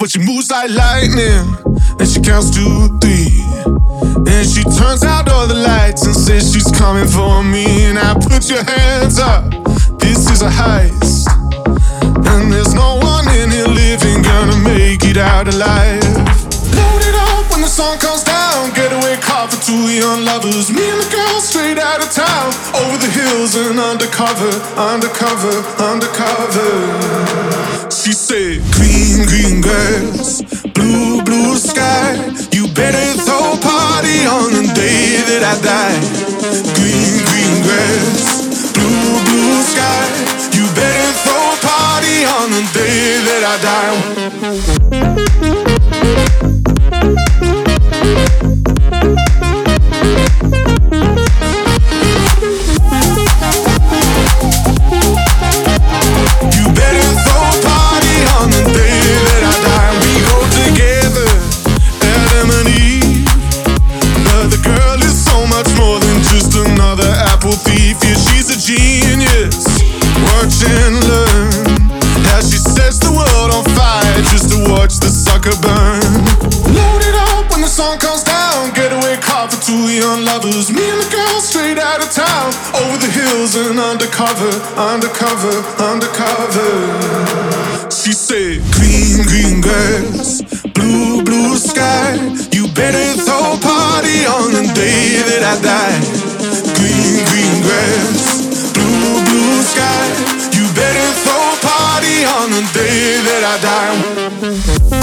but she moves like lightning, and she counts to 3. And she turns out all the lights and says she's coming for me. Now put your hands up, this is a heist, and there's no one in here living gonna make it out alive. Load it up when the sun comes down, getaway car for 2 young lovers. Me and the girl straight out of town, over the hills and undercover, undercover, undercover. She said, green, green grass, blue, blue sky. You better throw a party on the day that I die. Green, green grass, blue, blue sky. You better throw a party on the day that I die. Thief, yeah, she's a genius. Watch and learn how she sets the world on fire just to watch the sucker burn. Load it up when the sun comes down, getaway car for 2 young lovers. Me and the girl straight out of town, over the hills and undercover, undercover, undercover. She said, green, green grass, blue, blue sky. You better throw a party on the day that I die. Green, green grass, blue, blue sky. You better throw a party on the day that I die.